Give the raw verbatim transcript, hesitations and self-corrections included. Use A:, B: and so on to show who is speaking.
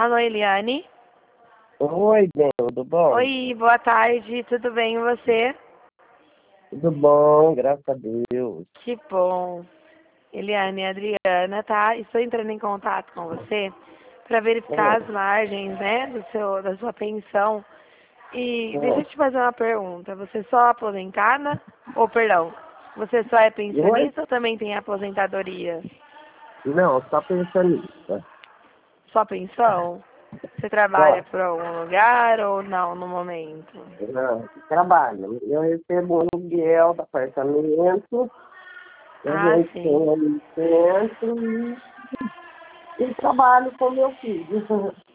A: Alô, Eliane?
B: Oi, bem, tudo bom?
A: Oi, boa tarde, tudo bem e você?
B: Tudo bom, graças a Deus.
A: Que bom. Eliane, Adriana, tá? Estou entrando em contato com você para verificar as
B: Ah,
A: margens, né, do seu, da sua pensão. E deixa eu
B: ah.
A: te fazer uma pergunta. Você é só aposentada? Ou, perdão, você só é
B: Oi?
A: pensionista ou também tem aposentadoria?
B: Não, só pensionista.
A: Só pensão? Você trabalha
B: Só.
A: por algum lugar ou não no momento?
B: Não, trabalho. Eu recebo um aluguel do apartamento, a
A: Ah,
B: gente tem
A: sim.
B: ali centro e, e trabalho com meu filho.